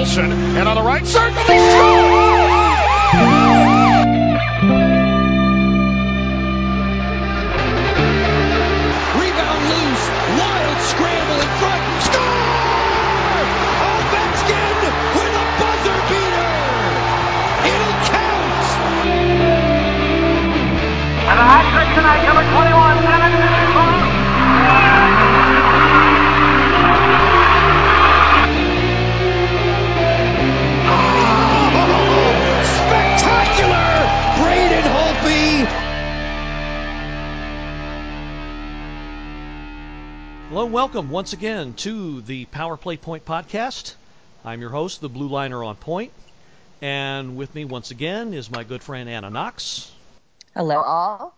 Wilson, and on the right circle, he scores! Rebound loose, wild scramble in front, score! Ovechkin with a buzzer beater! It'll count! And the hat trick tonight, number 21, Evan Moore. Spectacular! Braden Holtby! Hello and welcome once again to the Power Play Point podcast. I'm your host, the Blue Liner on Point, and with me once again is my good friend Anna Knox. Hello all.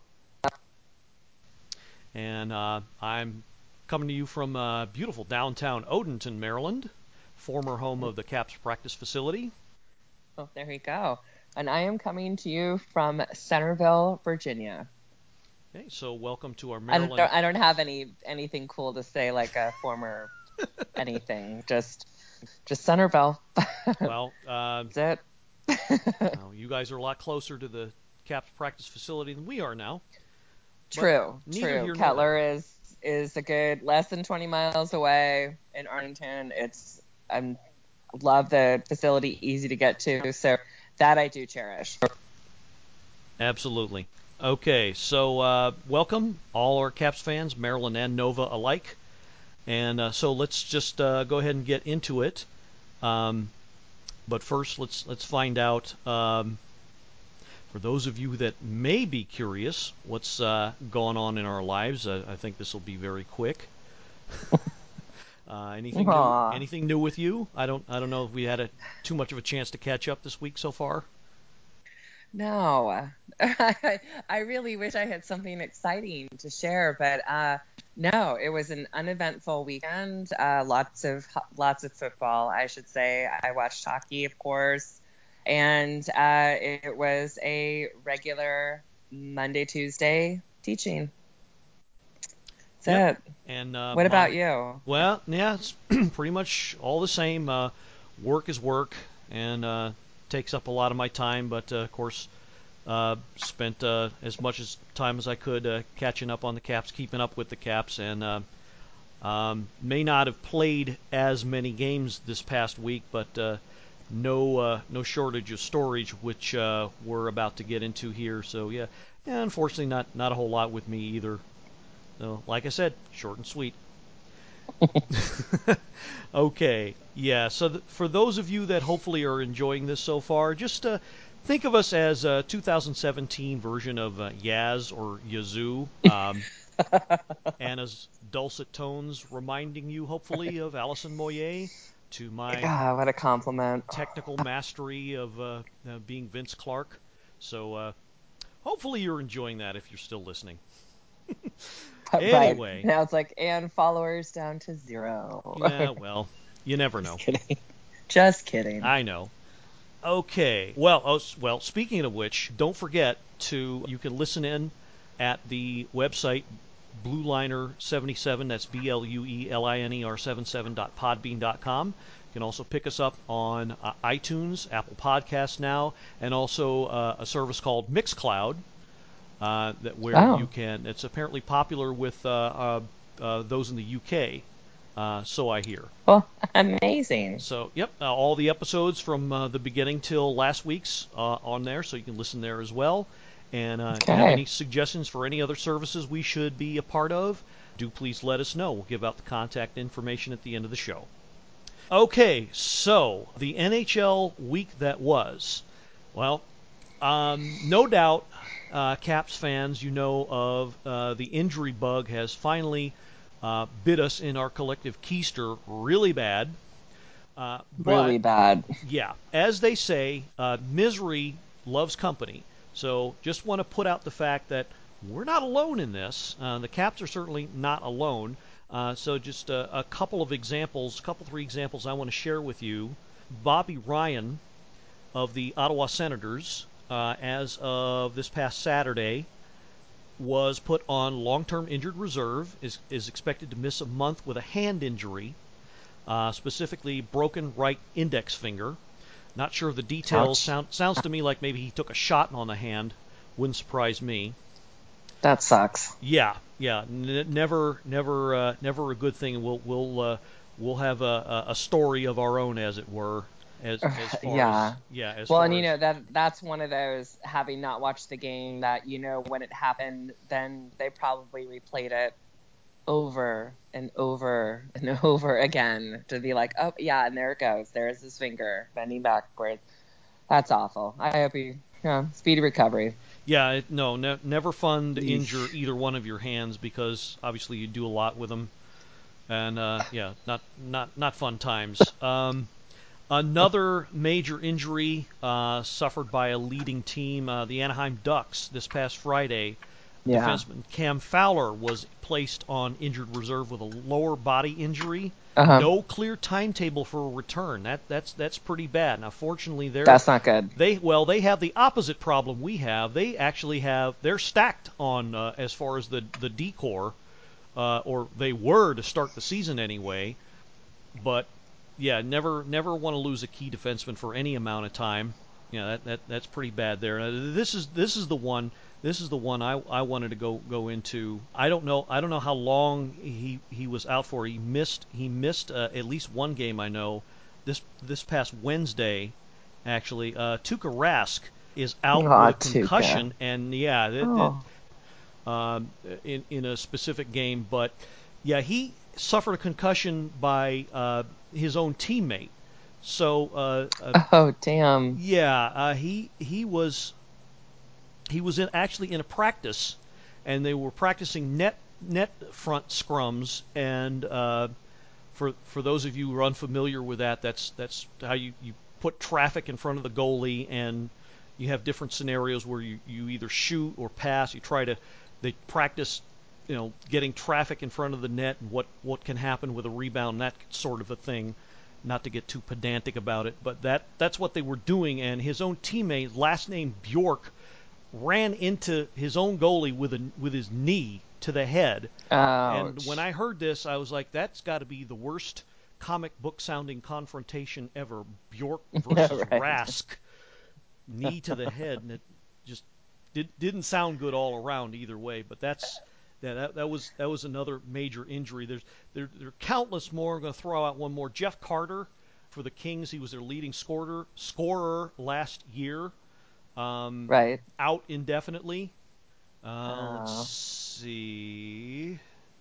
And I'm coming to you from beautiful downtown Odenton, Maryland, former home of the Caps practice facility. Oh, there we go. And I am coming to you from Centerville, Virginia. Okay, so welcome to our Maryland. I don't have anything cool to say like a former anything. Just Centerville. Well, that's it. well, you guys are a lot closer to the Caps practice facility than we are now. True. Here nor Kettler is a good less than 20 miles away in Arlington. I love the facility, easy to get to, so that I do cherish. Absolutely. Okay, so welcome all our Caps fans, Maryland and Nova alike. And so let's just go ahead and get into it. But first, let's find out. For those of you that may be curious, what's going on in our lives? I think this will be very quick. Anything new with you? I don't know if we had too much of a chance to catch up this week so far. No, I really wish I had something exciting to share, but no, it was an uneventful weekend. Lots of football, I should say. I watched hockey, of course, and it was a regular Monday, Tuesday teaching. That's it. And what about you? Well, yeah, it's pretty much all the same. Work is work, and takes up a lot of my time. But of course, spent as much time as I could catching up on the Caps, keeping up with the Caps, and may not have played as many games this past week, but no shortage of storage, which we're about to get into here. So yeah, unfortunately, not a whole lot with me either. So, like I said, short and sweet. Okay, yeah, so for those of you that hopefully are enjoying this so far, just think of us as a 2017 version of Yaz or Yazoo. Anna's dulcet tones reminding you, hopefully, of Alison Moyet, to my God, what a compliment. technical mastery of being Vince Clarke. So hopefully you're enjoying that if you're still listening. Anyway. Right. Now it's like, and followers down to 0. Yeah, well, you never know. Just kidding. I know. Okay. Well, speaking of which, don't forget you can listen in at the website BlueLiner77, that's BlueLiner77.podbean.com. You can also pick us up on iTunes, Apple Podcasts now, and also a service called Mixcloud. You can. It's apparently popular with those in the UK. So I hear. Well, amazing. So, yep, all the episodes from the beginning till last week's on there, so you can listen there as well. And if you have any suggestions for any other services we should be a part of, do please let us know. We'll give out the contact information at the end of the show. Okay, so the NHL week that was. Well, no doubt, Caps fans, you know of the injury bug has finally bit us in our collective keister really bad. Really bad. Yeah, as they say, misery loves company. So just want to put out the fact that we're not alone in this. The Caps are certainly not alone. So just a couple, 3 examples I want to share with you. Bobby Ryan of the Ottawa Senators, as of this past Saturday, was put on long-term injured reserve, is expected to miss a month with a hand injury. specifically broken right index finger. Not sure of the details. Sounds to me like maybe he took a shot on the hand. Wouldn't surprise me. That sucks. Yeah. Never a good thing. We'll have a story of our own, as it were. As far as that's one of those, having not watched the game, that when it happened, then they probably replayed it over and over and over again to be like, oh yeah, and there it goes, there's his finger bending backwards. That's awful. I hope he speedy recovery. Yeah, never fun to injure either one of your hands, because obviously you do a lot with them, and not fun times. Another major injury suffered by a leading team, the Anaheim Ducks, this past Friday. Yeah. Defenseman Cam Fowler was placed on injured reserve with a lower body injury. No clear timetable for a return. That's pretty bad. Now, fortunately, that's not good. They have the opposite problem we have. They're stacked on as far as the D-corps, or they were to start the season anyway. But yeah, never want to lose a key defenseman for any amount of time. Yeah, that's pretty bad there. This is the one. This is the one I wanted to go into. I don't know how long he was out for. He missed at least one game, I know. This past Wednesday, actually. Tuukka Rask is out with a concussion, and in a specific game. But yeah, he suffered a concussion by his own teammate. So oh damn. Yeah, he was actually in a practice, and they were practicing net front scrums, and for those of you who are unfamiliar with that's how you put traffic in front of the goalie, and you have different scenarios where you either shoot or pass. They practice getting traffic in front of the net and what can happen with a rebound, that sort of a thing. Not to get too pedantic about it, but that's what they were doing, and his own teammate, last name Bjork, ran into his own goalie with his knee to the head. Ouch. And when I heard this, I was like, that's got to be the worst comic book sounding confrontation ever. Bjork versus right. Rask, knee to the head, and it just didn't sound good all around either way. But that was another major injury. There are countless more. I'm going to throw out one more. Jeff Carter for the Kings. He was their leading scorer last year. Right. Out indefinitely. Let's see.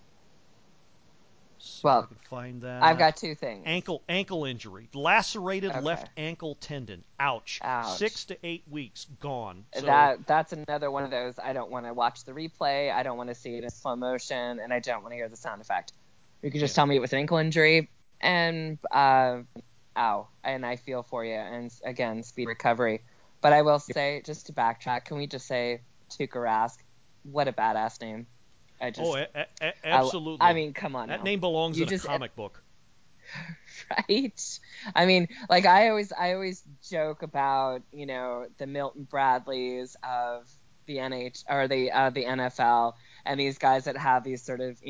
Well, if I can find that. I've got two things. Ankle injury. Lacerated left ankle tendon. Ouch. 6 to 8 weeks gone. So, that's another one of those. I don't want to watch the replay. I don't want to see it in slow motion, and I don't want to hear the sound effect. You could just tell me it was an ankle injury, and ow. And I feel for you. And again, speed recovery. But I will say, just to backtrack, can we just say Tuukka Rask? What a badass name. Absolutely. I mean, come on. That name belongs in a comic book. Right? I mean, like I always joke about, the Milton Bradleys of the the NFL, and these guys that have these sort of,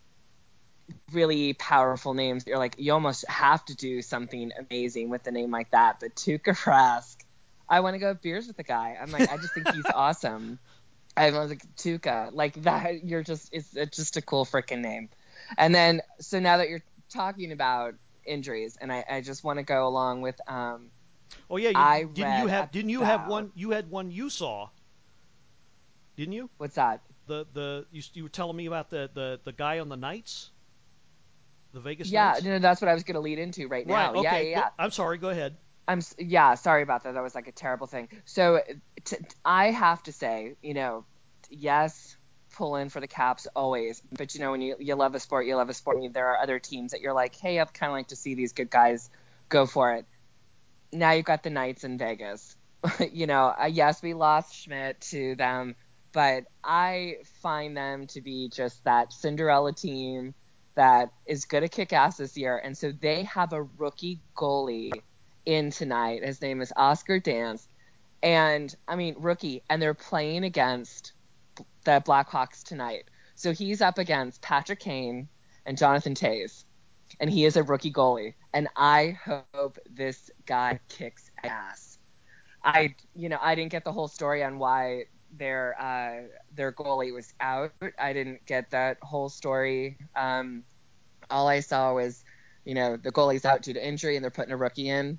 really powerful names. You're like, you almost have to do something amazing with a name like that. But Tuukka Rask, I want to go have beers with the guy. I'm like, I just think he's awesome. I was like, Tuukka, like that. It's just a cool freaking name. And then, so now that you're talking about injuries, and I just want to go along with. Oh yeah, didn't you have one? You had one you saw, didn't you? What's that? You were telling me about the guy on the Knights, the Vegas Knights? Yeah, that's what I was going to lead into right now. Okay. Yeah. I'm sorry. Go ahead. Sorry about that. That was like a terrible thing. So I have to say, yes, pull in for the Caps always. But, when you love a sport, you love a sport. There are other teams that you're like, hey, I'd kind of like to see these good guys go for it. Now you've got the Knights in Vegas. Yes, we lost Schmidt to them, but I find them to be just that Cinderella team that is going to kick ass this year. And so they have a rookie goalie in tonight. His name is Oscar Dansk, and rookie, and they're playing against the Blackhawks tonight. So he's up against Patrick Kane and Jonathan Toews. and he is a rookie goalie. And I hope this guy kicks ass. I didn't get the whole story on why their goalie was out. I didn't get that whole story. All I saw was, the goalie's out due to injury and they're putting a rookie in.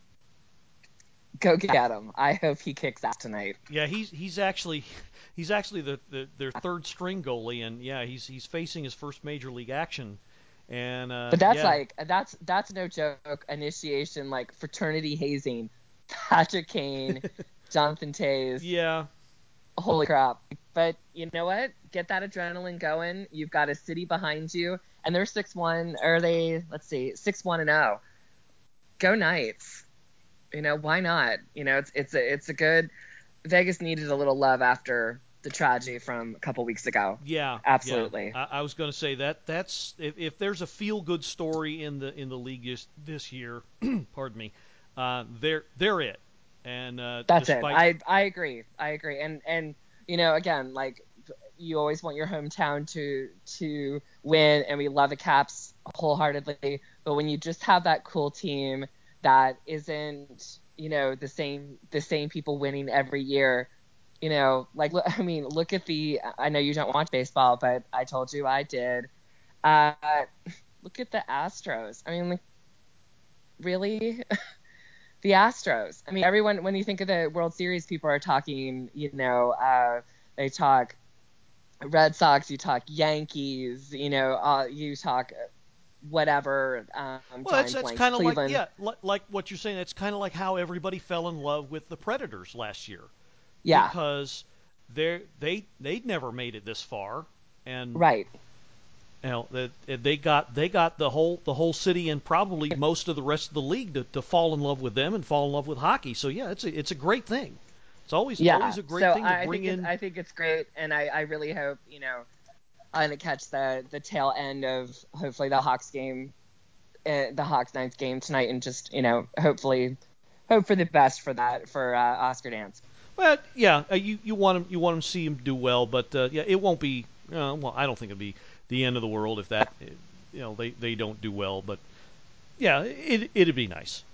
Go get him. I hope he kicks ass tonight. Yeah, he's actually their third string goalie, and yeah, he's facing his first major league action. And but that's that's no joke. Initiation, like fraternity hazing. Patrick Kane, Jonathan Toews. Yeah. Holy crap. But you know what? Get that adrenaline going. You've got a city behind you. And they're 6-1. Or they, 6-1-0. Go Knights. Why not? It's a good. Vegas needed a little love after the tragedy from a couple weeks ago. Yeah. Absolutely. Yeah. I was going to say that's if there's a feel-good story in the league this year, pardon me, they're it. And that's it. I agree. And again, like you always want your hometown to win, and we love the Caps wholeheartedly. But when you just have that cool team that isn't the same people winning every year, look at I know you don't watch baseball, but I told you I did. Look at the Astros. Really. The Astros. Everyone, when you think of the World Series, people are talking, they talk Red Sox, you talk Yankees, you talk whatever. Well, that's kind of like what you're saying. That's kind of like how everybody fell in love with the Predators last year. Yeah. Because they'd never made it this far, and right. They got the whole city and probably most of the rest of the league to fall in love with them and fall in love with hockey. So yeah, it's a great thing. It's always a great thing to bring in. I think it's great, and I really hope I'm gonna catch the tail end of hopefully the Hawks game, the Hawks Knights game tonight, and just hopefully hope for the best for Oscar Dance. But yeah, you want him to see him do well, but yeah, it won't be. Well, I don't think it'll be the end of the world if that they don't do well, but yeah, it'd be nice.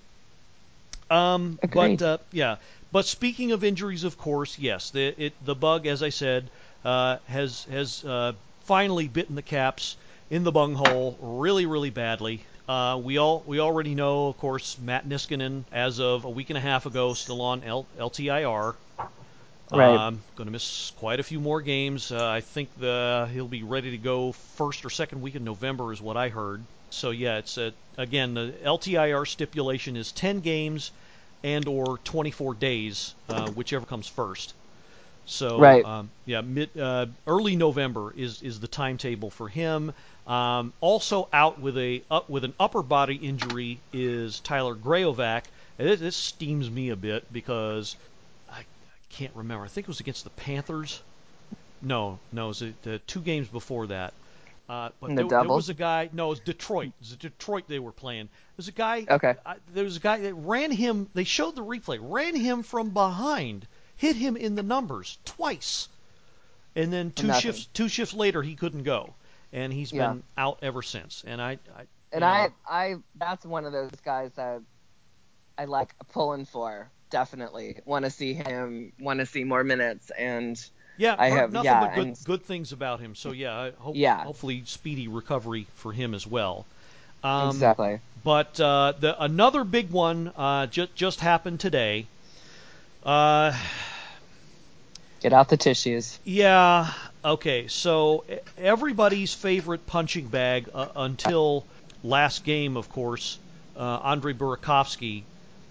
But speaking of injuries, of course, yes, the bug, as I said, has finally bitten the Caps in the bunghole really, really badly. We already know, of course, Matt Niskanen, as of a week and a half ago, still on LTIR. Right. Going to miss quite a few more games. I think he'll be ready to go first or second week in November is what I heard. So yeah, it's again, the LTIR stipulation is 10 games and or 24 days, whichever comes first. So right. Early November is the timetable for him. Also out with an upper body injury is Tyler Graovac. This steams me a bit because I can't remember. I think it was against the Panthers. No, it was the 2 games before that. But there was a guy. No, it was Detroit. It was Detroit they were playing. There's a guy. Okay. There was a guy that ran him. They showed the replay. Ran him from behind. Hit him in the numbers twice. And then two shifts later he couldn't go, and he's been out ever since. And I that's one of those guys that I like pulling for. Definitely want to see him. Want to see more minutes and. Yeah, I heard nothing but good things about him. So hopefully speedy recovery for him as well. Exactly. But another big one just happened today. Get out the tissues. Yeah. Okay. So everybody's favorite punching bag until last game, of course, Andrei Burakovsky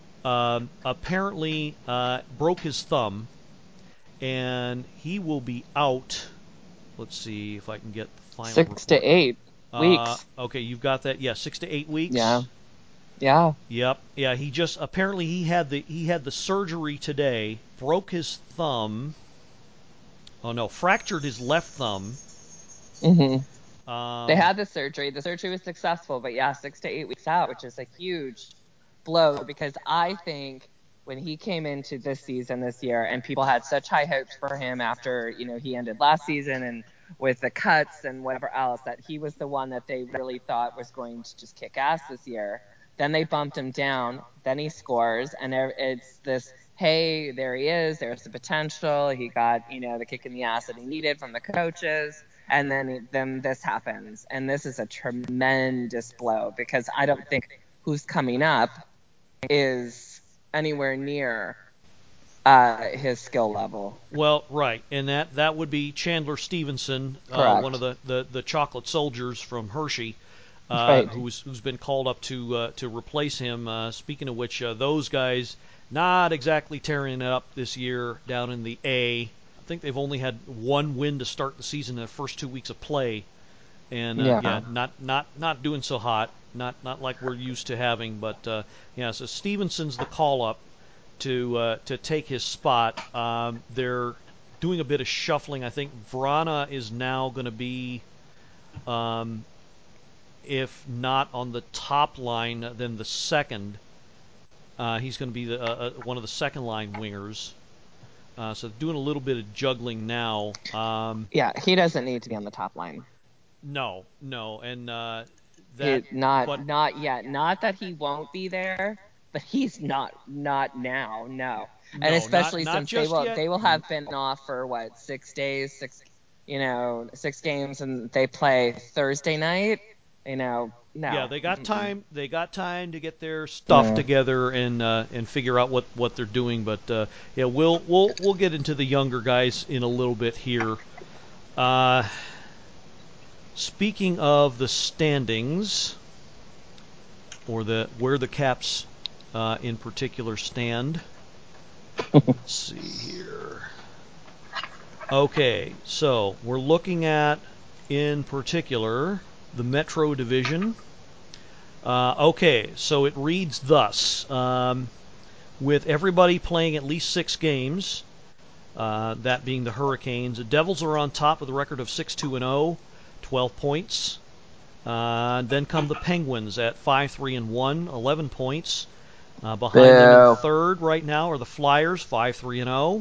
apparently broke his thumb. And he will be out. Let's see if I can get the final 6 to 8 weeks. Okay, you've got that. Yeah, 6 to 8 weeks. Yeah. Yeah. Yep. Yeah. He just apparently he had the surgery today. Broke his thumb. Oh no, fractured his left thumb. Mm-hmm. They had the surgery. The surgery was successful, but 6 to 8 weeks out, which is a huge blow because I think. When he came into this season this year and people had such high hopes for him after, he ended last season and with the cuts and whatever else, that he was the one that they really thought was going to just kick ass this year. Then they bumped him down. Then he scores, and it's this, hey, there he is. There's the potential. He got, the kick in the ass that he needed from the coaches. And then this happens. And this is a tremendous blow, because I don't think who's coming up is anywhere near his skill level. Well, right, and that would be Chandler Stevenson, one of the chocolate soldiers from Hershey, right. who's been called up to replace him. Speaking of which, those guys not exactly tearing it up this year down in the A. I think they've only had one win to start the season in the first 2 weeks of play, and not doing so hot, not like we're used to having. But so Stevenson's the call up to take his spot. They're doing a bit of shuffling. I think Vrana is now going to be, if not on the top line, then the second. He's going to be one of the second line wingers. So doing a little bit of juggling now. He doesn't need to be on the top line. No, and not yet. Not that he won't be there, but he's not now. No, and especially not since they will have been off for 6 days, 6 games, and they play Thursday night. No. Yeah, they got time. They got time to get their stuff together and figure out what they're doing. But we'll get into the younger guys in a little bit here. Speaking of the standings, or where the Caps in particular stand. Let's see here. Okay, so we're looking at, in particular, the Metro Division. Okay, so it reads thus. With everybody playing at least 6 games, that being the Hurricanes, the Devils are on top with a record of 6-2-0, 12 points. Then come the Penguins at 5-3-1, 11 points. Behind them in third right now are the Flyers, 5-3-0.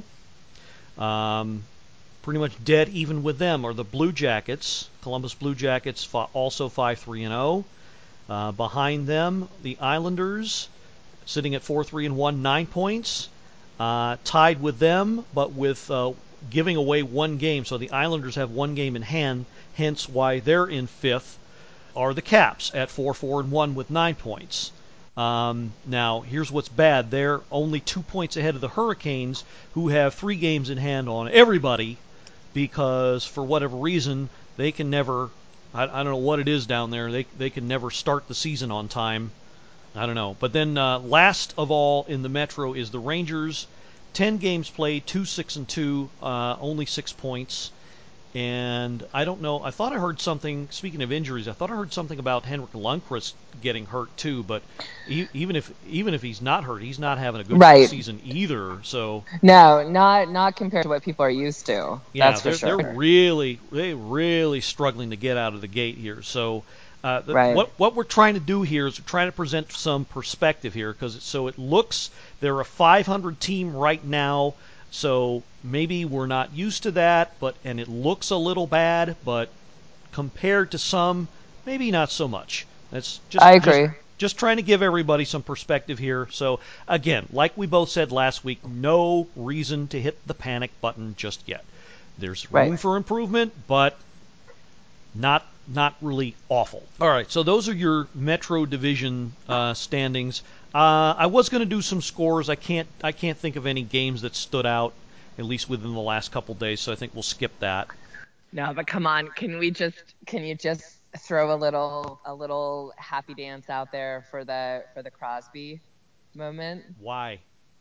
Pretty much dead even with them are the Blue Jackets, Columbus Blue Jackets, also 5-3-0. Behind them, the Islanders, sitting at 4-3-1, 9 points. Tied with them, but with giving away 1 game. So the Islanders have 1 game in hand, hence why they're in 5th, are the Caps at 4-4-1 with 9 points. Now, here's what's bad. They're only 2 points ahead of the Hurricanes, who have 3 games in hand on everybody, because for whatever reason, they can never, I don't know what it is down there, they can never start the season on time. I don't know. But then last of all in the Metro is the Rangers. 10 games played, 2-6-2, only 6 points. And I don't know. I thought I heard something, speaking of injuries, I thought I heard something about Henrik Lundqvist getting hurt too. But even if he's not hurt, he's not having a good season either. So no, not compared to what people are used to. Yeah, that's for sure. They're really struggling to get out of the gate here. So what we're trying to do here is we're trying to present some perspective here, because it looks they're a 500 team right now. So maybe we're not used to that, and it looks a little bad, but compared to some, maybe not so much. I agree. Just trying to give everybody some perspective here. So again, like we both said last week, no reason to hit the panic button just yet. There's room for improvement, but not really awful. All right, so those are your Metro Division standings. I was going to do some scores. I can't think of any games that stood out, at least within the last couple days. So I think we'll skip that. No, but come on, can you just throw a little happy dance out there for the Crosby moment? Why?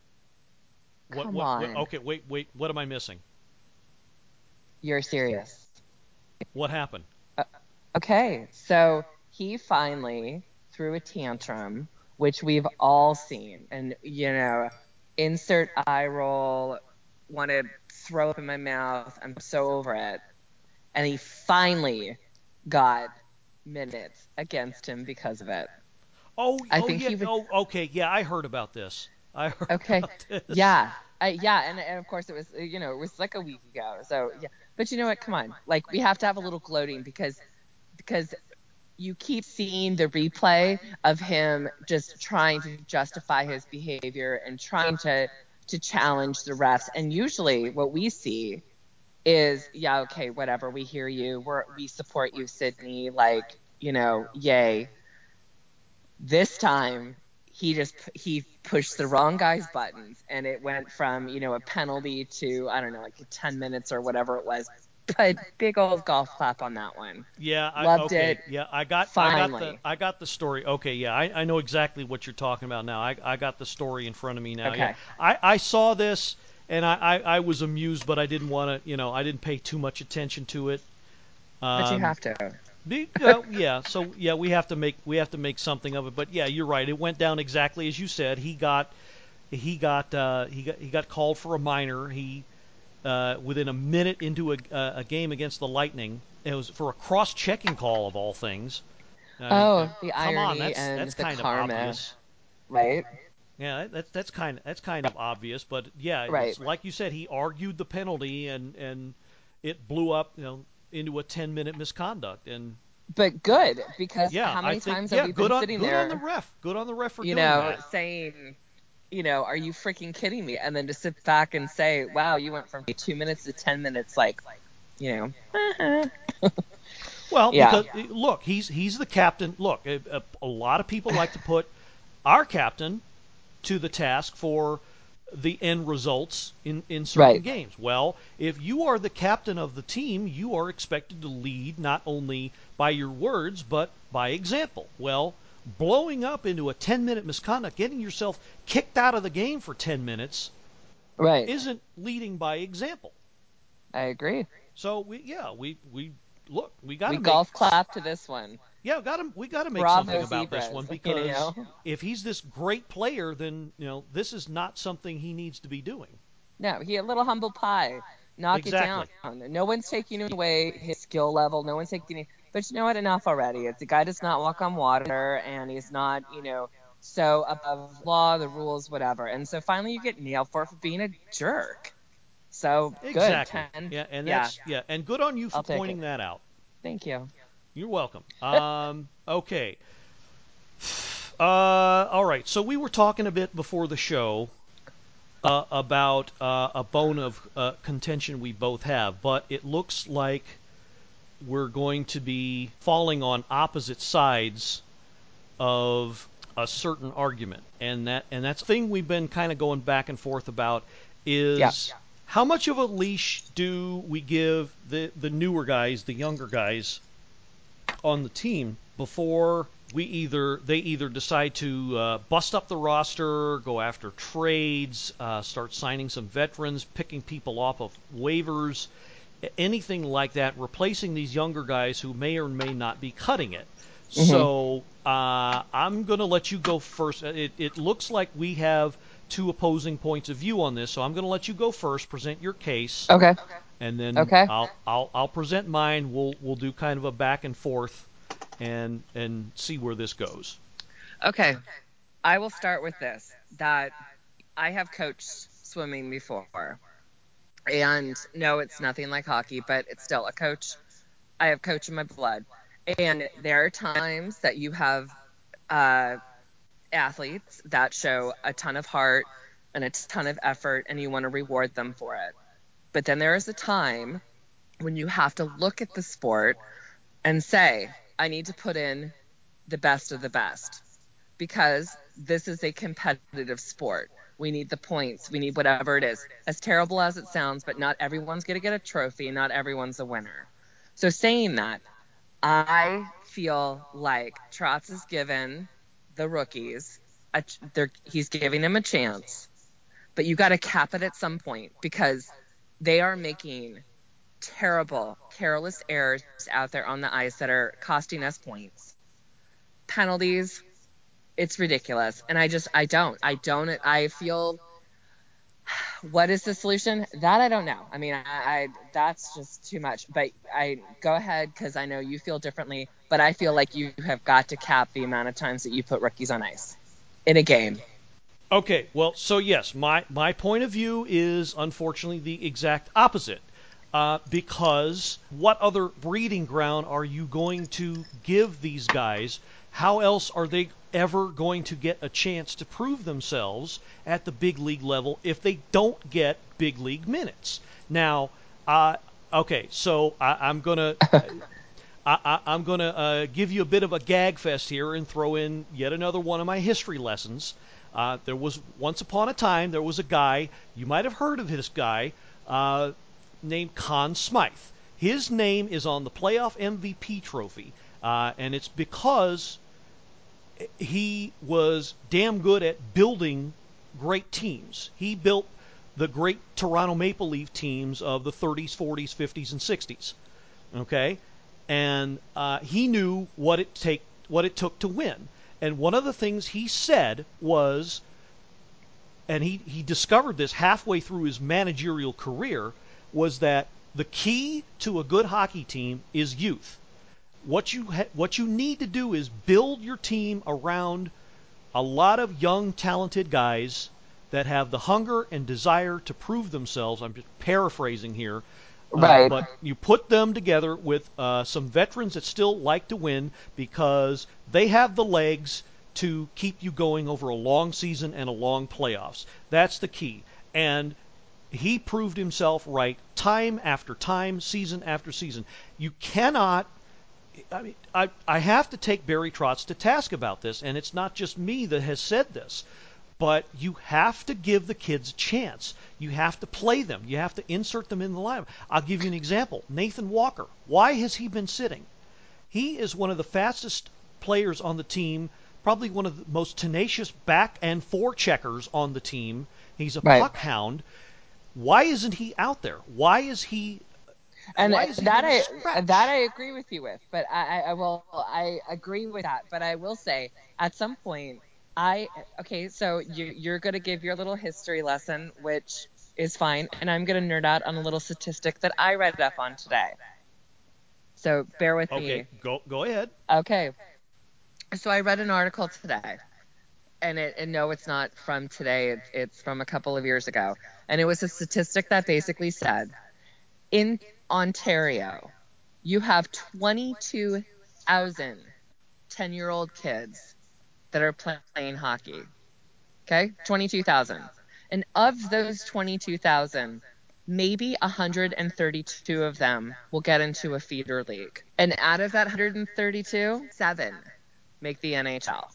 Come on. Okay, wait. What am I missing? You're serious. What happened? Okay, so he finally threw a tantrum, which we've all seen, and insert eye roll, want to throw up in my mouth. I'm so over it. And he finally got minutes against him because of it. Okay, yeah, I heard about this. Yeah, and of course it was it was like a week ago. So yeah, But you know what? Come on. Like, we have to have a little gloating because you keep seeing the replay of him just trying to justify his behavior and trying to challenge the refs. And usually what we see is, yeah, okay, whatever, we hear you. We support you, Sydney. Like, yay. This time, he pushed the wrong guy's buttons, and it went from, a penalty to, I don't know, like 10 minutes or whatever it was. But big old golf clap on that one. Yeah, Loved it. Yeah, I got the story. Okay, yeah, I know exactly what you're talking about now. I got the story in front of me now. Okay. Yeah, I saw this and I was amused, but I didn't want to, I didn't pay too much attention to it. But you have to. Yeah, so yeah, we have to make something of it. But yeah, you're right. It went down exactly as you said. He got called for a minor. He within a minute into a game against the Lightning. It was for a cross-checking call of all things. The come irony on, and that's the kind karma, of obvious. right? Yeah, that's kind of obvious, but yeah, Right. It's like you said, he argued the penalty and it blew up, into a 10-minute misconduct. And But good, because yeah, how many I think, times yeah, have we been sitting good there? on the ref. Good on the ref for doing that. Saying, are you freaking kidding me? And then to sit back and say, wow, you went from 2 minutes to 10 minutes, like, Well, Yeah. because look, he's the captain. Look, a lot of people like to put our captain to the task for the end results in certain Right. games. Well, if you are the captain of the team, you are expected to lead not only by your words but by example. Well, blowing up into a 10-minute misconduct, getting yourself kicked out of the game for 10 minutes, Right. isn't leading by example. I agree. So we got We golf clap to this one. Yeah, we got to make Bravo something about Zebras, this one, because if he's this great player, then this is not something he needs to be doing. No, he a little humble pie. Knock Exactly. it down. No one's taking away his skill level. No one's taking. But you know what? Enough already. The guy does not walk on water, and he's not, so above law, the rules, whatever. And so finally, you get nailed for being a jerk. So Exactly. Good. 10. Yeah, and that's and good on you for pointing it. that out. Thank you. You're welcome. Okay. All right. So we were talking a bit before the show about a bone of contention we both have, but it looks like we're going to be falling on opposite sides of a certain argument, and that's the thing we've been kind of going back and forth about is how much of a leash do we give the newer guys, the younger guys on the team before they either decide to bust up the roster, go after trades, start signing some veterans, picking people off of waivers, anything like that, replacing these younger guys who may or may not be cutting it. Mm-hmm. So I'm going to let you go first. It looks like we have two opposing points of view on this, so I'm going to let you go first, present your case. Okay. And then Okay. I'll present mine. We'll do kind of a back and forth and see where this goes. Okay. I will start with this, that I have coached swimming before. And no, it's nothing like hockey, but it's still a coach. I have coach in my blood. And there are times that you have athletes that show a ton of heart and a ton of effort, and you want to reward them for it. But then there is a time when you have to look at the sport and say, I need to put in the best of the best, because this is a competitive sport. We need the points. We need whatever it is. As terrible as it sounds, but not everyone's going to get a trophy. Not everyone's a winner. So saying that, I feel like Trotz has given the rookies, he's giving them a chance, but you got to cap it at some point, because they are making terrible, careless errors out there on the ice that are costing us points. Penalties, it's ridiculous. And I feel, what is the solution? That I don't know. I mean, I that's just too much. But I go ahead, because I know you feel differently, but I feel like you have got to cap the amount of times that you put rookies on ice in a game. Okay, well, so yes, my point of view is unfortunately the exact opposite. because what other breeding ground are you going to give these guys? How else are they ever going to get a chance to prove themselves at the big league level if they don't get big league minutes? Now, okay, so I'm gonna give you a bit of a gag fest here and throw in yet another one of my history lessons. There was once upon a time there was a guy, you might have heard of this guy, named Conn Smythe. His name is on the playoff MVP trophy, and it's because he was damn good at building great teams. He built the great Toronto Maple Leaf teams of the 30s, 40s, 50s, and 60s. Okay, and he knew what it took to win. And one of the things he said was, and he discovered this halfway through his managerial career, was that the key to a good hockey team is youth. What you need to do is build your team around a lot of young, talented guys that have the hunger and desire to prove themselves. I'm just paraphrasing here. Right. But you put them together with some veterans that still like to win because they have the legs to keep you going over a long season and a long playoffs. That's the key. And he proved himself right time after time, season after season. You cannot. I mean, I have to take Barry Trotz to task about this, and it's not just me that has said this, but you have to give the kids a chance. You have to play them. You have to insert them in the lineup. I'll give you an example. Nathan Walker. Why has he been sitting? He is one of the fastest players on the team, probably one of the most tenacious back and forecheckers on the team. He's a puck hound. Why isn't he out there? Why is he? And that I agree with you with, but I agree with that. But I will say, at some point, so you're going to give your little history lesson, which is fine, and I'm going to nerd out on a little statistic that I read up on today. So bear with me. Okay, go ahead. Okay. So I read an article today, and no, it's not from today. It's from a couple of years ago, and it was a statistic that basically said, in Ontario, you have 22,000 10-year-old kids that are playing hockey. Okay? 22,000. And of those 22,000, maybe 132 of them will get into a feeder league. And out of that 132, 7 make the NHL.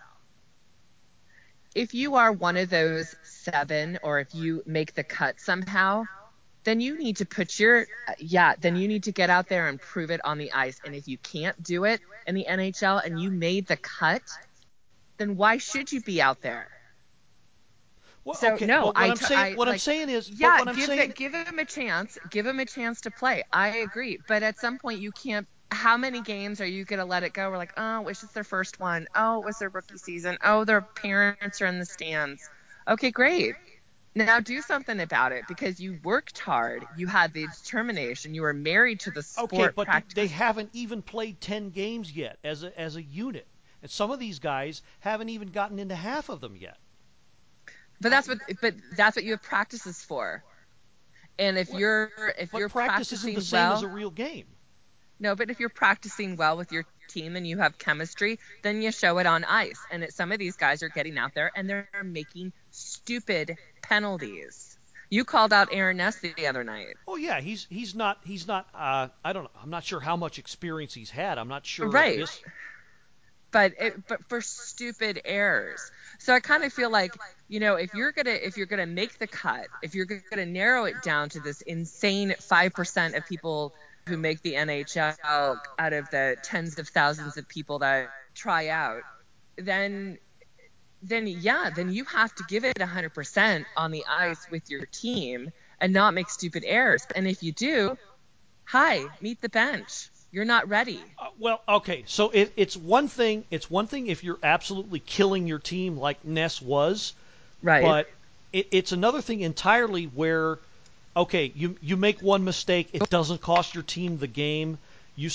If you are one of those 7, or if you make the cut somehow, then you need to then you need to get out there and prove it on the ice. And if you can't do it in the NHL and you made the cut, then why should you be out there? Well, so okay, no, I'm saying is, give him a chance. Give him a chance to play. I agree, but at some point you can't. How many games are you gonna let it go? We're like, oh, it's just their first one. Oh, it was their rookie season. Oh, their parents are in the stands. Okay, great. Now do something about it, because you worked hard. You had the determination. You were married to the sport. Okay, but they haven't even played 10 games yet as a unit, and some of these guys haven't even gotten into half of them yet. But that's what you have practices for. And if you're practice isn't the same as a real game. No, but if you're practicing well with your team and you have chemistry, then you show it on ice. And some of these guys are getting out there and they're making stupid penalties. You called out Aaron Ness the other night. Oh yeah, he's not. I don't know. I'm not sure how much experience he's had. I'm not sure. Right. But for stupid errors. So I kind of feel like, if you're gonna make the cut, if you're gonna narrow it down to this insane 5% of people who make the NHL out of the tens of thousands of people that try out, then you have to give it 100% on the ice with your team and not make stupid errors. And if you do, meet the bench. You're not ready. Well, okay. So it's one thing. It's one thing if you're absolutely killing your team like Ness was, right? But it's another thing entirely where, okay, you make one mistake, it doesn't cost your team the game. You're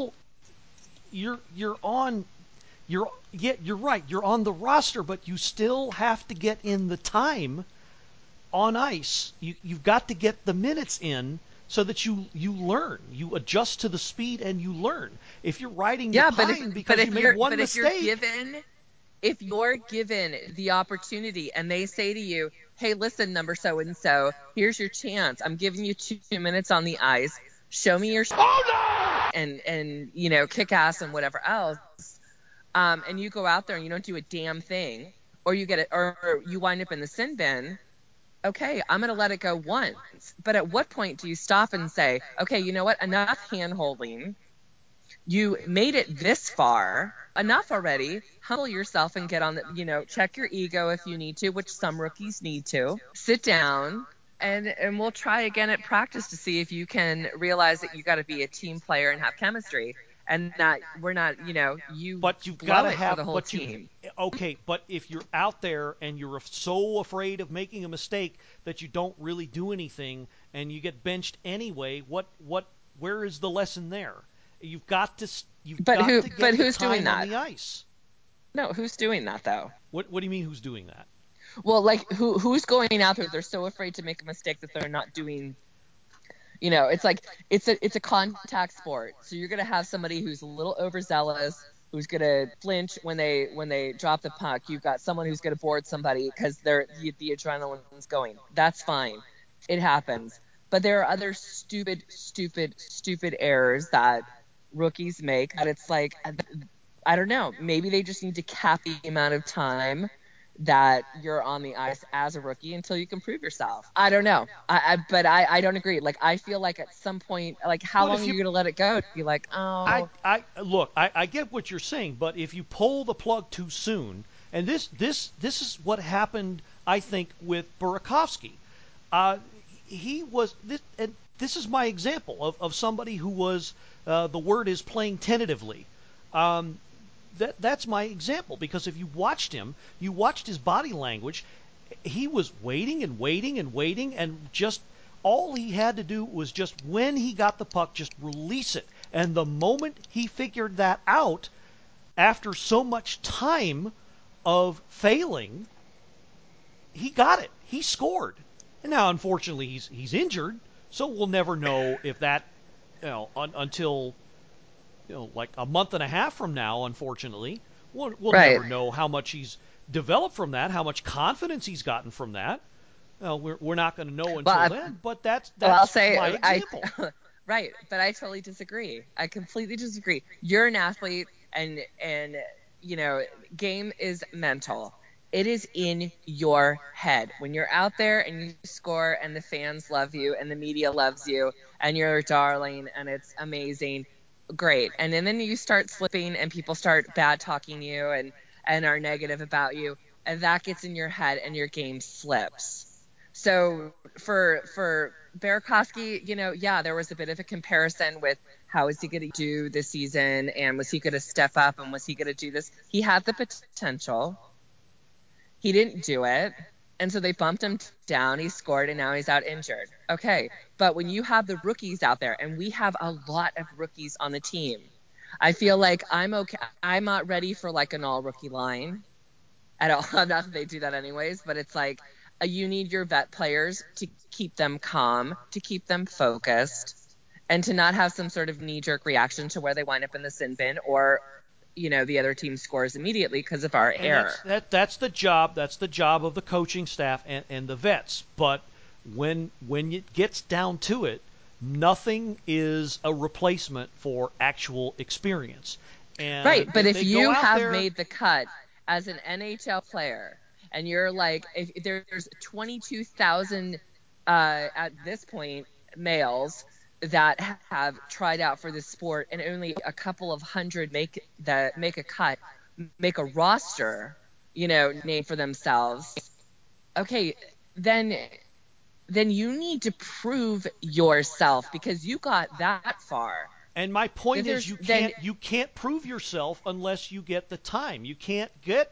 right. You're on the roster, but you still have to get in the time on ice. You've got to get the minutes in so that you learn, you adjust to the speed, and you learn. If you're riding the pine because you made one mistake, if you're given the opportunity and they say to you, hey, listen, number so and so, here's your chance. I'm giving you 2 minutes on the ice. Show me your and you know, kick ass and whatever else. And you go out there and you don't do a damn thing, or you get it, or you wind up in the sin bin. Okay, I'm going to let it go once. But at what point do you stop and say, okay, you know what? Enough hand holding. You made it this far. Enough already. Humble yourself and get on the, you know, check your ego if you need to, which some rookies need to. Sit down and we'll try again at practice to see if you can realize that you got to be a team player and have chemistry. And that we're not, you know, but you've got to have the whole team. Okay, but if you're out there and you're so afraid of making a mistake that you don't really do anything and you get benched anyway, where is the lesson there? You've got to get the time on the ice. No, who's doing that though? What do you mean who's doing that? Well, like who's going out there? They're so afraid to make a mistake that they're not doing. You know, it's like it's a contact sport. So you're gonna have somebody who's a little overzealous, who's gonna flinch when they drop the puck. You've got someone who's gonna board somebody because the adrenaline's going. That's fine, it happens. But there are other stupid errors that rookies make. That it's like, I don't know. Maybe they just need to cap the amount of time that you're on the ice as a rookie until you can prove yourself. I don't know. But I don't agree. Like, I feel like at some point, like, how long are you going to let it go? Be like, oh. I get what you're saying, but if you pull the plug too soon, and this is what happened, I think, with Burakovsky. He was this, and this is my example of somebody who was the word is playing tentatively. That's my example, because if you watched him, you watched his body language, he was waiting and waiting and waiting, and just all he had to do was just when he got the puck, just release it. And the moment he figured that out, after so much time of failing, he got it. He scored. And now, unfortunately, he's injured, so we'll never know if that, until like a month and a half from now, unfortunately, we'll never know how much he's developed from that, how much confidence he's gotten from that. We're not going to know until then, but that's I'll say, my example. Right, but I totally disagree. I completely disagree. You're an athlete, and you know, game is mental. It is in your head. When you're out there and you score and the fans love you and the media loves you and you're a darling and it's amazing, great. And then you start slipping and people start bad talking you and are negative about you, and that gets in your head and your game slips. So for Burakovsky, you know, yeah, there was a bit of a comparison with how is he going to do this season, and was he going to step up, and was he going to do this? He had the potential. He didn't do it, and so they bumped him down. He scored, and now he's out injured. Okay, but when you have the rookies out there, and we have a lot of rookies on the team, I feel like I'm okay. I'm not ready for like an all-rookie line at all. Not that they do that anyways, but it's like you need your vet players to keep them calm, to keep them focused, and to not have some sort of knee-jerk reaction to where they wind up in the sin bin, or you know, the other team scores immediately because of our error. That's the job. That's the job of the coaching staff and the vets. But when it gets down to it, nothing is a replacement for actual experience. And right, but if you have made the cut as an NHL player, and you're like, if there's 22,000 at this point males that have tried out for this sport, and only a couple of hundred make a cut, make a roster, you know, name for themselves. Okay, then you need to prove yourself, because you got that far. And my point is, you can't prove yourself unless you get the time. You can't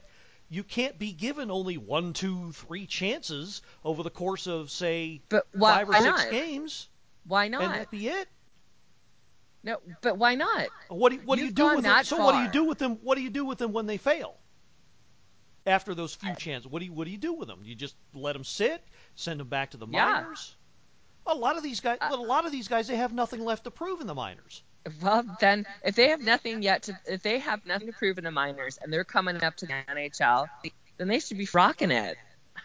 be given only 1, 2, 3 chances over the course of, say, 5 or 6 games. Why not? And that be it? No, but why not? What do you do with them? So what do you do with them? What do you do with them when they fail? After those few chances, what do you do with them? You just let them sit, send them back to the minors? A lot of these guys, they have nothing left to prove in the minors. Well, then, if they have nothing to prove in the minors and they're coming up to the NHL, then they should be rocking it.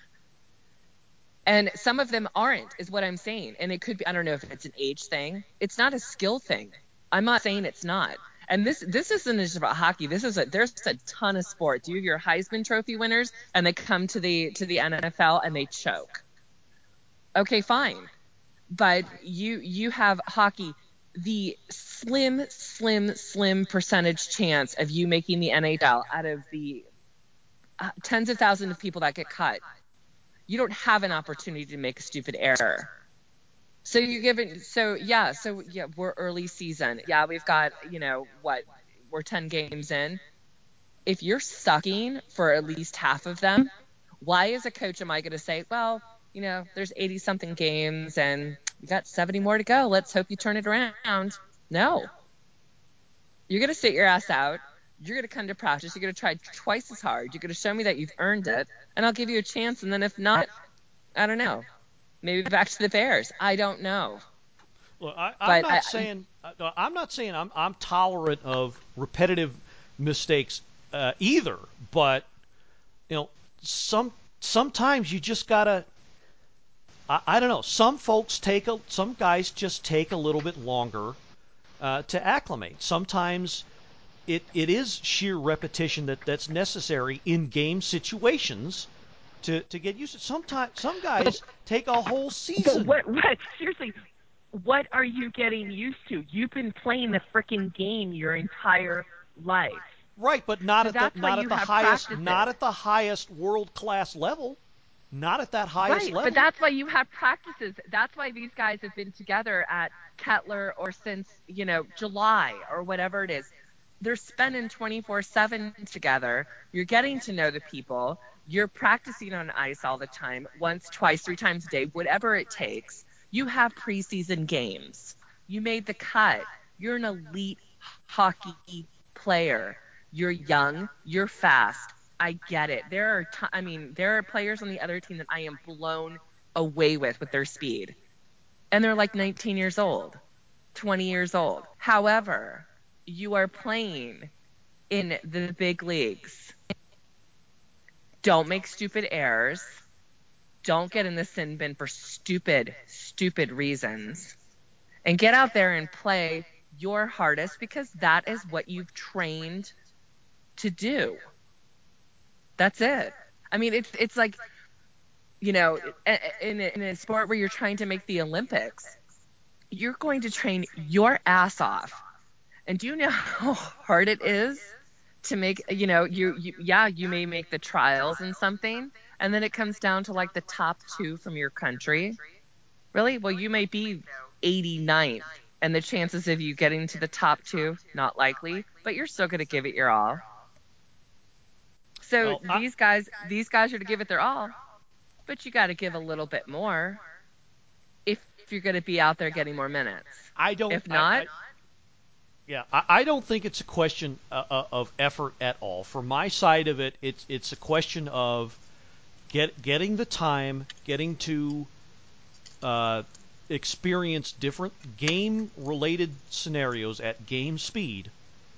And some of them aren't, is what I'm saying. And it could be, I don't know if it's an age thing. It's not a skill thing. I'm not saying it's not. And this isn't just about hockey. There's a ton of sports. You have your Heisman Trophy winners, and they come to the NFL and they choke. Okay, fine. But you have hockey, the slim percentage chance of you making the NHL out of the tens of thousands of people that get cut. You don't have an opportunity to make a stupid error. So we're early season. Yeah, we've got, we're 10 games in. If you're sucking for at least half of them, why as a coach am I going to say, well, there's 80 something games and we got 70 more to go. Let's hope you turn it around. No. You're going to sit your ass out. You're going to come to practice. You're going to try twice as hard. You're going to show me that you've earned it, and I'll give you a chance. And then if not, I don't know. Maybe back to the Bears. I don't know. Look, I'm not saying I'm tolerant of repetitive mistakes either, but sometimes you just gotta. I don't know. Some guys just take a little bit longer to acclimate. Sometimes it is sheer repetition that's necessary in game situations to get used to. Sometimes some guys take a whole season. But seriously, what are you getting used to? You've been playing the frickin' game your entire life. Right, but not at the highest world-class level. Not at that highest level. But that's why you have practices. That's why these guys have been together at Kettler or since, July or whatever it is. They're spending 24/7 together. You're getting to know the people. You're practicing on ice all the time, once, twice, 3 times a day, whatever it takes. You have preseason games. You made the cut. You're an elite hockey player. You're young. You're fast. I get it. There are players on the other team that I am blown away with their speed. And they're like 19 years old, 20 years old. However, you are playing in the big leagues. Don't make stupid errors. Don't get in the sin bin for stupid reasons. And get out there and play your hardest because that is what you've trained to do. That's it. I mean, it's like, in a sport where you're trying to make the Olympics, you're going to train your ass off. And do you know how hard it is to make, you may make the trials in something, and then it comes down to like the top 2 from your country. Really? Well, you may be 89th, and the chances of you getting to the top 2, not likely, but you're still going to give it your all. So these guys are to give it their all, but you got to give a little bit more if you're going to be out there getting more minutes. If not, I don't think it's a question of effort at all. For my side of it, it's a question of getting the time, getting to experience different game-related scenarios at game speed.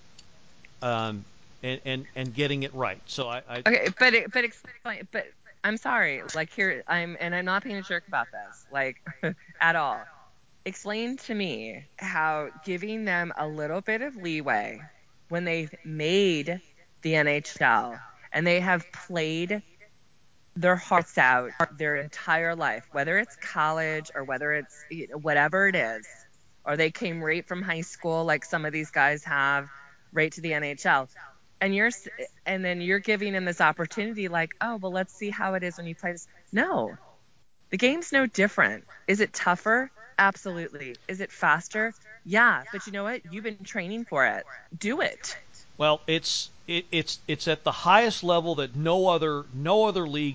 And getting it right. So okay, but explain. But I'm sorry. Like I'm not being a jerk about this, like at all. Explain to me how giving them a little bit of leeway when they've made the NHL and they have played their hearts out their entire life, whether it's college or whether it's whatever it is, or they came right from high school like some of these guys have, right to the NHL. And then you're giving them this opportunity like, oh, well, let's see how it is when you play this. No. The game's no different. Is it tougher? Absolutely. Is it faster? Yeah. But you know what? You've been training for it. Do it. Well, it's at the highest level that no other league,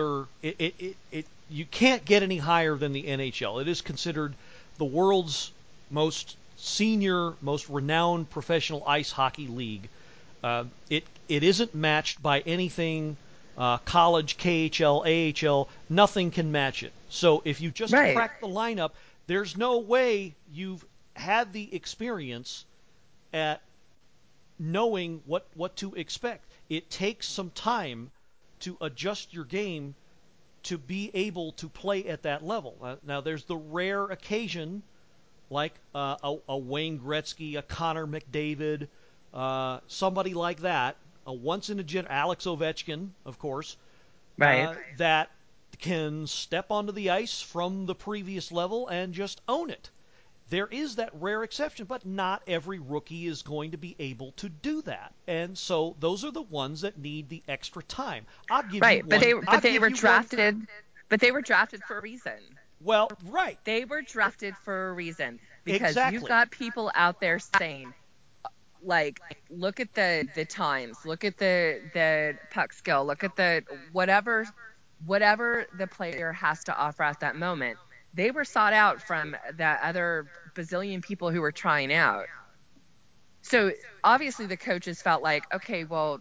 you can't get any higher than the NHL. It is considered the world's most senior, most renowned professional ice hockey league. It isn't matched by anything college, KHL, AHL. Nothing can match it. So if you just crack the lineup, There's no way you've had the experience at knowing what to expect. It takes some time to adjust your game to be able to play at that level. Now, there's the rare occasion, like a Wayne Gretzky, a Connor McDavid, somebody like that, a Alex Ovechkin, of course, Right. that can step onto the ice from the previous level and just own it. There is that rare exception, but not every rookie is going to be able to do that. And so those are the ones that need the extra time. I'll give Right, you but one. they were drafted. But they were drafted for a reason. Well, right. They were drafted for a reason because Exactly. you've got people out there saying, like, look at the times, look at the puck skill, look at the whatever the player has to offer at that moment. They were sought out from the other bazillion people who were trying out. So obviously the coaches felt like, okay, well,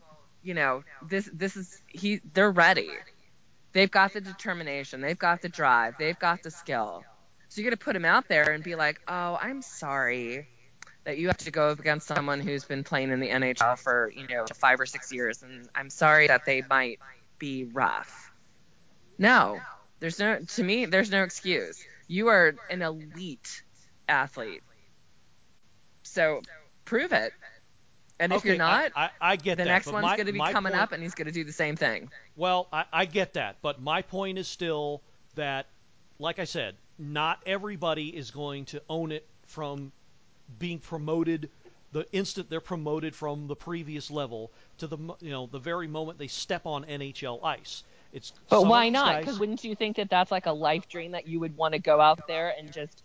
they're ready. They've got the determination, they've got the drive, they've got the skill. So you're going to put them out there and be like, oh, I'm sorry that you have to go up against someone who's been playing in the NHL for, 5 or 6 years, and I'm sorry that they might be rough. No, there's no excuse. You are an elite athlete. So prove it. And if you're not, I get the that. next But one's going to be coming point, up, and he's going to do the same thing. Well, I get that. But my point is still that, like I said, not everybody is going to own it from being promoted the instant they're promoted from the previous level to the very moment they step on NHL ice. But why not? Because wouldn't you think that that's like a life dream that you would want to go out there and just,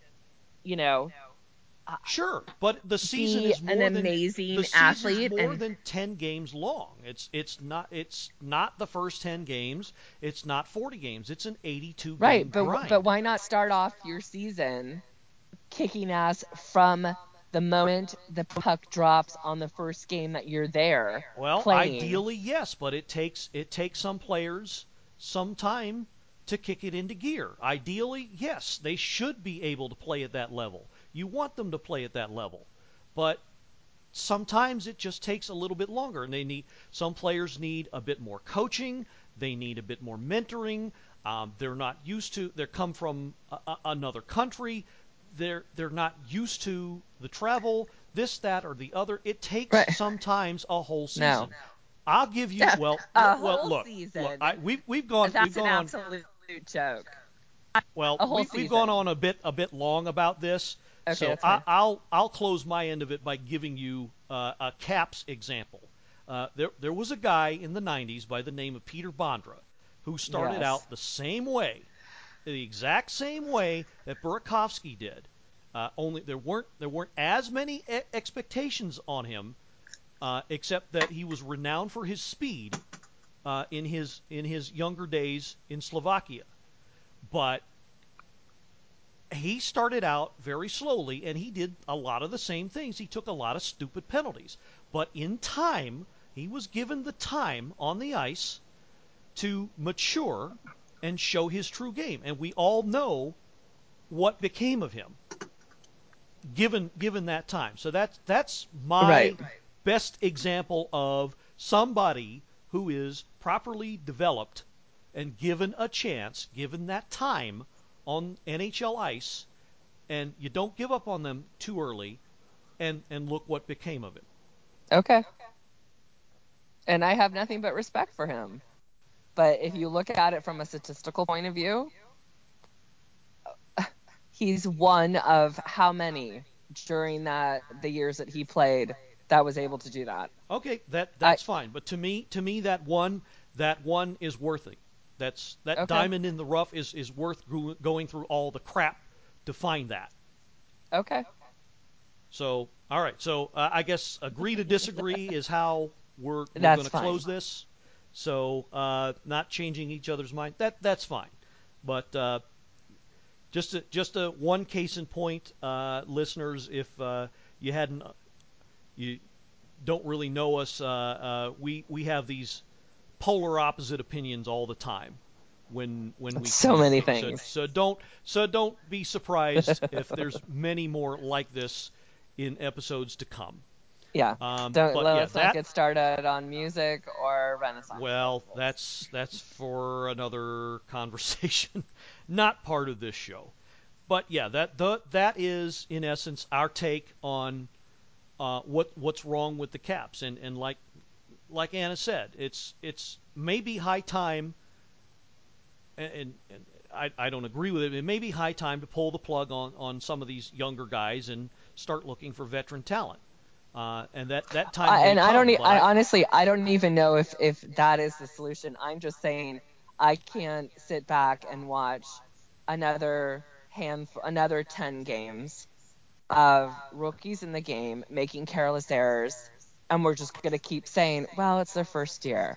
Sure, but the season is more an amazing athlete more than 10 games long. It's not the first 10 games. It's not 40 games. It's an 82 game grind. But why not start off your season kicking ass from the moment the puck drops on the first game that you're there? Well, playing? Ideally, yes, but it takes some players some time to kick it into gear. Ideally, yes, they should be able to play at that level. You want them to play at that level, but sometimes it just takes a little bit longer, and some players need a bit more coaching. They need a bit more mentoring. They're not used to. They come from another country. They're not used to the travel, this, that, or the other. It takes sometimes a whole season. No. I'll give you whole season. We've gone. That's an absolute joke. Well, we've gone on a bit long about this. Okay, so that's fine. I'll close my end of it by giving you a Caps example. There was a guy in the 90s by the name of Peter Bondra who started out the same way, the exact same way that Burakovsky did. Only there weren't as many expectations on him, except that he was renowned for his speed in his younger days in Slovakia. But he started out very slowly, and he did a lot of the same things. He took a lot of stupid penalties. But in time, he was given the time on the ice to mature and show his true game. And we all know what became of him given that time. So that's my best example of somebody who is properly developed and given a chance, given that time on NHL ice, and you don't give up on them too early, and look what became of it. Okay. And I have nothing but respect for him. But if you look at it from a statistical point of view, he's one of how many during the years that he played that was able to do that. Okay, that's fine. But to me that one is worth it. That diamond in the rough is worth going through all the crap to find that. Okay. So, all right. So I guess agree to disagree is how we're going to close this. So not changing each other's mind. That's fine. But just a one case in point, listeners. If you don't really know us, we have these polar opposite opinions all the time. when we so many things. So don't be surprised if there's many more like this in episodes to come. Yeah. Let's not get started on music or Renaissance. Well, that's for another conversation, not part of this show. But yeah, that is in essence our take on what's wrong with the Caps, and like Anna said, it's maybe high time, and I don't agree with it. It may be high time to pull the plug on some of these younger guys and start looking for veteran talent. And that time. I honestly don't even know if that is the solution. I'm just saying I can't sit back and watch another 10 games of rookies in the game making careless errors, and we're just going to keep saying, well, it's their first year.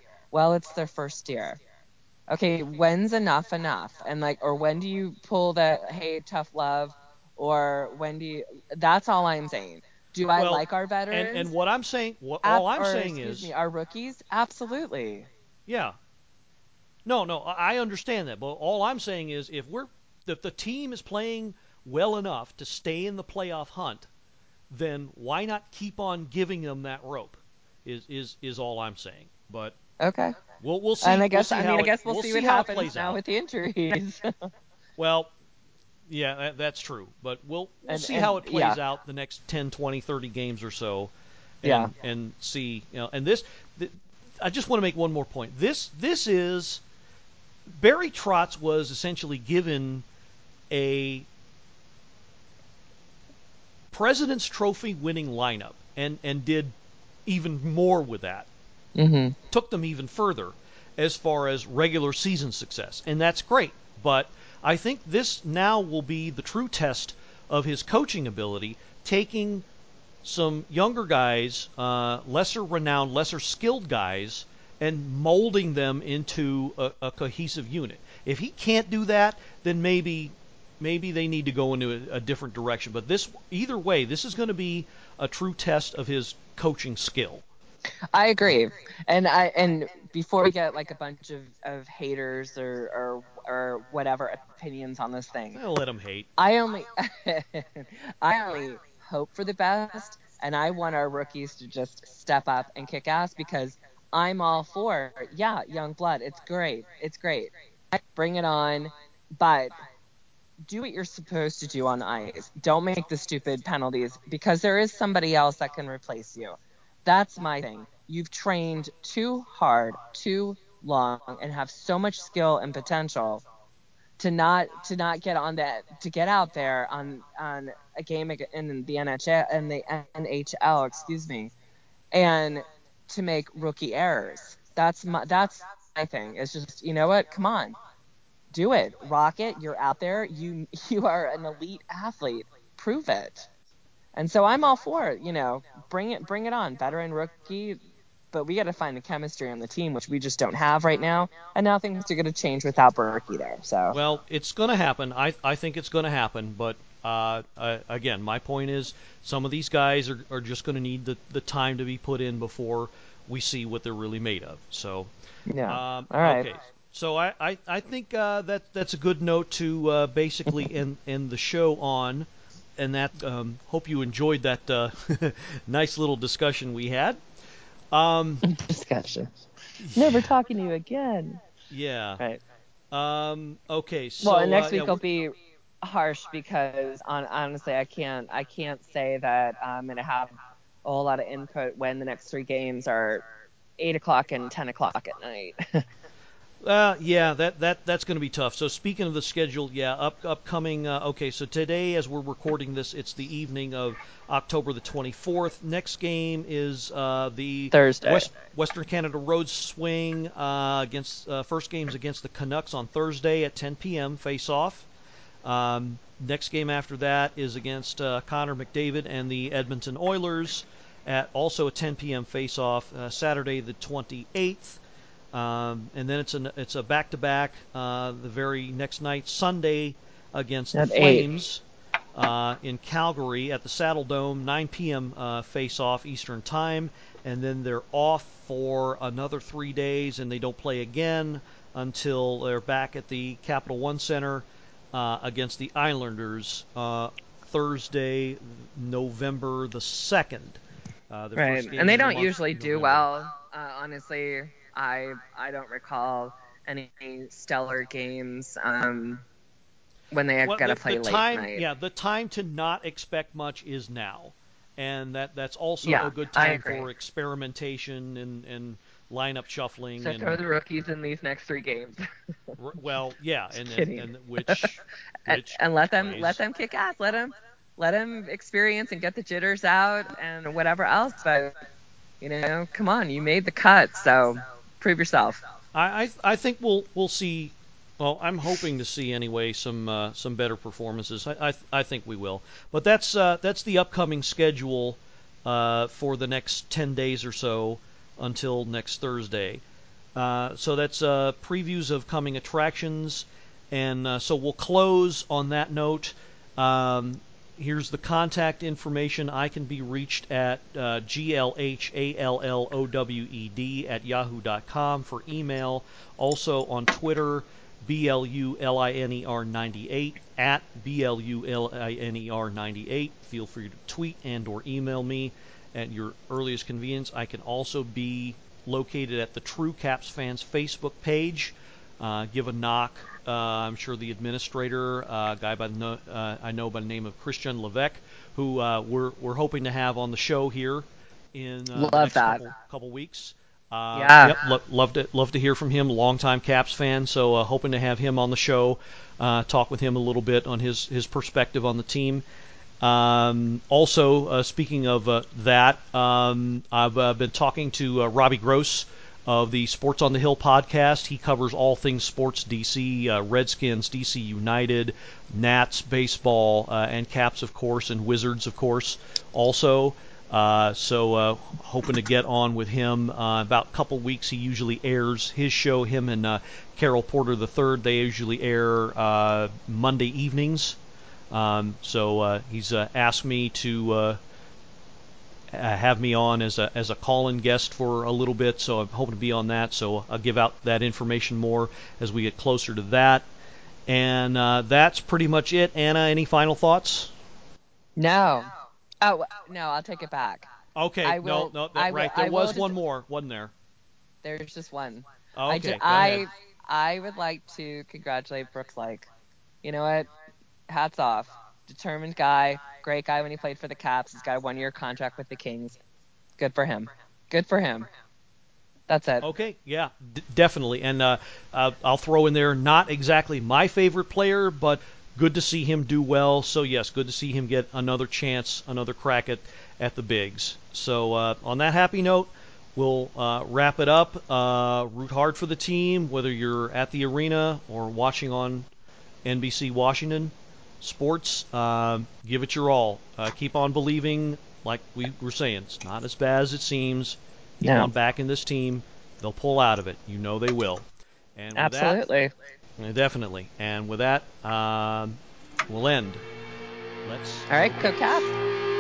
Okay, when's enough? And or when do you pull that, hey, tough love, or when do you? That's all I'm saying. Do I like our veterans? And what I'm saying, all I'm saying is, our rookies, absolutely. Yeah. No, I understand that, but all I'm saying is, if the team is playing well enough to stay in the playoff hunt, then why not keep on giving them that rope? Is all I'm saying. But okay, we'll see. And I guess we'll see what happens now with the injuries. Well, yeah, that's true. But we'll see how it plays out the next 10, 20, 30 games or so, and see. And I just want to make one more point. This is Barry Trotz was essentially given a President's Trophy winning lineup and did even more with that. Mm-hmm. Took them even further as far as regular season success, and that's great. But I think this now will be the true test of his coaching ability, taking some younger guys, lesser renowned, lesser skilled guys, and molding them into a cohesive unit. If he can't do that, then maybe they need to go into a different direction. But either way, this is going to be a true test of his coaching skill. I agree. And before we get like a bunch of haters or whatever opinions on this thing, I'll let them hate. I only hope for the best, and I want our rookies to just step up and kick ass, because I'm all for, young blood. It's great. Bring it on, but do what you're supposed to do on the ice. Don't make the stupid penalties, because there is somebody else that can replace you. That's my thing. You've trained too hard, too long, and have so much skill and potential to not get on that, to get out there on a game in the NHL, excuse me, and to make rookie errors. That's my thing. It's just, you know what? Come on. Do it. Rock it. You're out there. You are an elite athlete. Prove it. And so I'm all for it. Bring it on. Veteran, rookie. But we got to find the chemistry on the team, which we just don't have right now. And now things are going to change without Berkey there. So. Well, it's going to happen. I think it's going to happen. But again, my point is, some of these guys are just going to need the time to be put in before we see what they're really made of. So. Yeah. All right. Okay. So I think that's a good note to basically end the show on, and that hope you enjoyed that nice little discussion we had. Discussion. Never talking to you again. Yeah. Right. Okay. So. Well, and next week will be harsh, because honestly, I can't say that I'm gonna have a whole lot of input when the next 3 games are 8 o'clock and 10 o'clock at night. Yeah, that's going to be tough. So speaking of the schedule, upcoming. Okay, so today, as we're recording this, it's the evening of October the 24th. Next game is the Thursday. Western Canada Road Swing against first game's against the Canucks on Thursday at 10 p.m. face-off. Next game after that is against Connor McDavid and the Edmonton Oilers at also a 10 p.m. face-off Saturday the 28th. And then it's a back-to-back the very next night, Sunday, against the Flames in Calgary at the Saddle Dome, 9 p.m. face-off Eastern Time. and then they're off for another 3 days, and they don't play again until they're back at the Capital One Center against the Islanders Thursday, November the 2nd. Right, and they don't usually do well. Honestly, I don't recall any stellar games when they got to play late night. Yeah, the time to not expect much is now, and that's also a good time for experimentation and lineup shuffling. So throw the rookies in these next 3 games. Well, yeah, and which and let them kick ass. Let them experience and get the jitters out and whatever else. But come on, you made the cut, so prove yourself. I think we'll see. Well, I'm hoping to see anyway some better performances. I think we will. But that's the upcoming schedule for the next 10 days or so until next Thursday. So that's previews of coming attractions, and so we'll close on that note. Here's the contact information. I can be reached at glhallowed@yahoo.com for email. Also on Twitter, BLULINER98 at BLULINER98. Feel free to tweet and or email me at your earliest convenience. I can also be located at the True Caps Fans Facebook page. Give a knock. I'm sure the administrator, a guy I know by the name of Christian Levesque, who we're hoping to have on the show here in the next couple weeks. Yeah. Yep, love to hear from him. Longtime Caps fan, so hoping to have him on the show. Talk with him a little bit on his perspective on the team. Also, speaking of that, I've been talking to Robbie Gross of the Sports on the Hill podcast. He covers all things sports DC, Redskins, DC United, Nats, baseball, and Caps, of course, and Wizards, of course, also. So hoping to get on with him. About a couple weeks he usually airs his show, him and Carol Porter III. They usually air Monday evenings. So he's asked me to have me on as a call-in guest for a little bit, so I'm hoping to be on that. So I'll give out that information more as we get closer to that. And that's pretty much it. Anna, any final thoughts? No. Oh, no, I'll take it back. Okay, there was one more, wasn't there? There's just one. Okay, I would like to congratulate Brooks Laich. You know what? Hats off. Determined guy. Great guy when he played for the Caps. He's got a 1-year contract with the Kings. Good for him. That's it. Okay, yeah, definitely. And I'll throw in there, not exactly my favorite player, but good to see him do well. So, yes, good to see him get another chance, another crack at the bigs. So on that happy note, we'll wrap it up. Root hard for the team, whether you're at the arena or watching on NBC Washington Sports. Give it your all. Keep on believing, like we were saying. It's not as bad as it seems. Keep on backing this team. They'll pull out of it. You know they will. And with absolutely. Definitely. And with that, we'll end. All right, go Caps.